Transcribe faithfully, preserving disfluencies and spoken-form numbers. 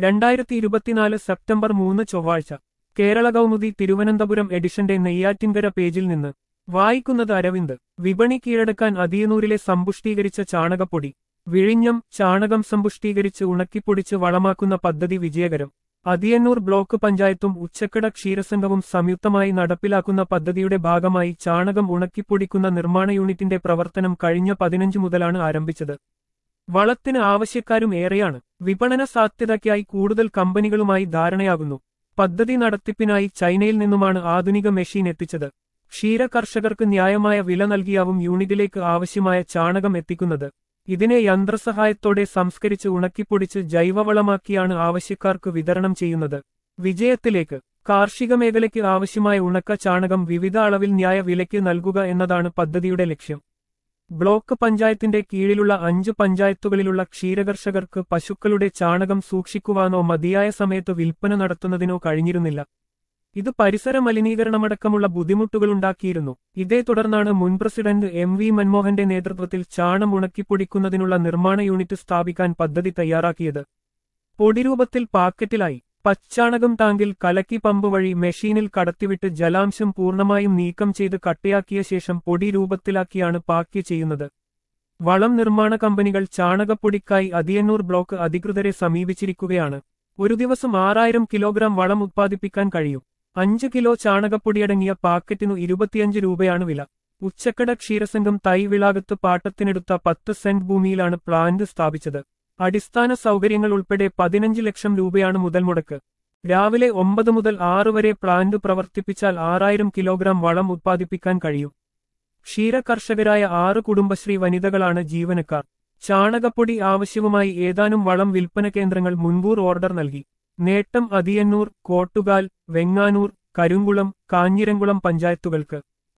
രണ്ടായിരത്തി ഇരുപത്തിനാല് സെപ്റ്റംബർ മൂന്ന് ചൊവ്വാഴ്ച കേരള കൗമുദി തിരുവനന്തപുരം എഡിഷന്റെ നെയ്യാറ്റിൻകര പേജിൽ നിന്ന് വായിക്കുന്നത് അരവിന്ദ്. വിപണി കീഴടക്കാൻ അതിയന്നൂരിലെ സമ്പുഷ്ടീകരിച്ച ചാണകപ്പൊടി. വിഴിഞ്ഞം. ചാണകം സമ്പുഷ്ടീകരിച്ച് ഉണക്കിപ്പൊടിച്ച് വളമാക്കുന്ന പദ്ധതി വിജയകരം. അതിയന്നൂർ ബ്ലോക്ക് പഞ്ചായത്തും ഉച്ചക്കട ക്ഷീരസംഘവും സംയുക്തമായി നടപ്പിലാക്കുന്ന പദ്ധതിയുടെ ഭാഗമായി ചാണകം ഉണക്കിപ്പൊടിക്കുന്ന നിർമ്മാണ യൂണിറ്റിന്റെ പ്രവർത്തനം കഴിഞ്ഞ പതിനഞ്ച് മുതലാണ് ആരംഭിച്ചത്. വളത്തിന് ആവശ്യക്കാരും ഏറെയാണ്. വിപണന സാധ്യതയ്ക്കായി കൂടുതൽ കമ്പനികളുമായി ധാരണയാകുന്നു. പദ്ധതി നടത്തിപ്പിനായി ചൈനയിൽ നിന്നുമാണ് ആധുനിക മെഷീൻ എത്തിച്ചത്. ക്ഷീര കർഷകർക്ക് ന്യായമായ വില നൽകിയാവും യൂണിറ്റിലേക്ക് ആവശ്യമായ ചാണകം എത്തിക്കുന്നത്. ഇതിനെ യന്ത്രസഹായത്തോടെ സംസ്കരിച്ച് ഉണക്കിപ്പൊടിച്ച് ജൈവവളമാക്കിയാണ് ആവശ്യക്കാർക്ക് വിതരണം ചെയ്യുന്നത്. വിജയത്തിലേക്ക്. കാർഷിക മേഖലയ്ക്ക് ആവശ്യമായ ഉണക്ക ചാണകം വിവിധ അളവിൽ ന്യായ വിലയ്ക്ക് നൽകുക എന്നതാണ് പദ്ധതിയുടെ ലക്ഷ്യം. ബ്ലോക്ക് പഞ്ചായത്തിന്റെ കീഴിലുള്ള അഞ്ച് പഞ്ചായത്തുകളിലുള്ള ക്ഷീരകർഷകർക്ക് പശുക്കളുടെ ചാണകം സൂക്ഷിക്കുവാനോ മതിയായ സമയത്ത് വിൽപ്പന നടത്തുന്നതിനോ കഴിഞ്ഞിരുന്നില്ല. ഇത് പരിസര മലിനീകരണമടക്കമുള്ള ബുദ്ധിമുട്ടുകളുണ്ടാക്കിയിരുന്നു. ഇതേ തുടർന്നാണ് മുൻ പ്രസിഡന്റ് എം വി മൻമോഹന്റെ നേതൃത്വത്തിൽ ചാണം ഉണക്കിപ്പൊടിക്കുന്നതിനുള്ള നിർമ്മാണ യൂണിറ്റ് സ്ഥാപിക്കാൻ പദ്ധതി തയ്യാറാക്കിയത്. പൊടിരൂപത്തിൽ പാക്കറ്റിലായി. പച്ചാണകം ടാങ്കിൽ കലക്കി പമ്പ് വഴി മെഷീനിൽ കടത്തിവിട്ട് ജലാംശം പൂർണ്ണമായും നീക്കം ചെയ്ത് കട്ടയാക്കിയ ശേഷം പൊടി രൂപത്തിലാക്കിയാണ് പാക്ക് ചെയ്യുന്നത്. വളം നിർമ്മാണ കമ്പനികൾ ചാണകപ്പൊടിക്കായി അതിയന്നൂർ ബ്ലോക്ക് അധികൃതരെ സമീപിച്ചിരിക്കുകയാണ്. ഒരു ദിവസം ആറായിരം കിലോഗ്രാം വളം ഉത്പാദിപ്പിക്കാൻ കഴിയും. അഞ്ച് കിലോ ചാണകപ്പൊടിയടങ്ങിയ പാക്കറ്റിനു ഇരുപത്തിയഞ്ച് രൂപയാണ് വില. ഉച്ചക്കട ക്ഷീരസംഘം തൈ വിളാകത്ത് പാട്ടത്തിനെടുത്ത പത്ത് സെന്റ് ഭൂമിയിലാണ് പ്ലാന്റ് സ്ഥാപിച്ചത്. അടിസ്ഥാന സൗകര്യങ്ങൾ ഉൾപ്പെടെ പതിനഞ്ച് ലക്ഷം രൂപയാണ് മുതൽ മുടക്ക്. രാവിലെ ഒമ്പത് മുതൽ ആറ് വരെ പ്ലാന്റ് പ്രവർത്തിപ്പിച്ചാൽ ആറായിരം കിലോഗ്രാം വളം ഉത്പാദിപ്പിക്കാൻ കഴിയും. ക്ഷീര കർഷകരായ ആറ് കുടുംബശ്രീ വനിതകളാണ് ജീവനക്കാർ. ചാണകപ്പൊടി ആവശ്യവുമായി ഏതാനും വളം വിൽപ്പന കേന്ദ്രങ്ങൾ മുൻകൂർ ഓർഡർ നൽകി. നേട്ടം അതിയന്നൂർ, കോട്ടുകാൽ, വെങ്ങാനൂർ, കരുങ്കുളം, കാഞ്ഞിരംകുളം പഞ്ചായത്തുകൾക്ക്.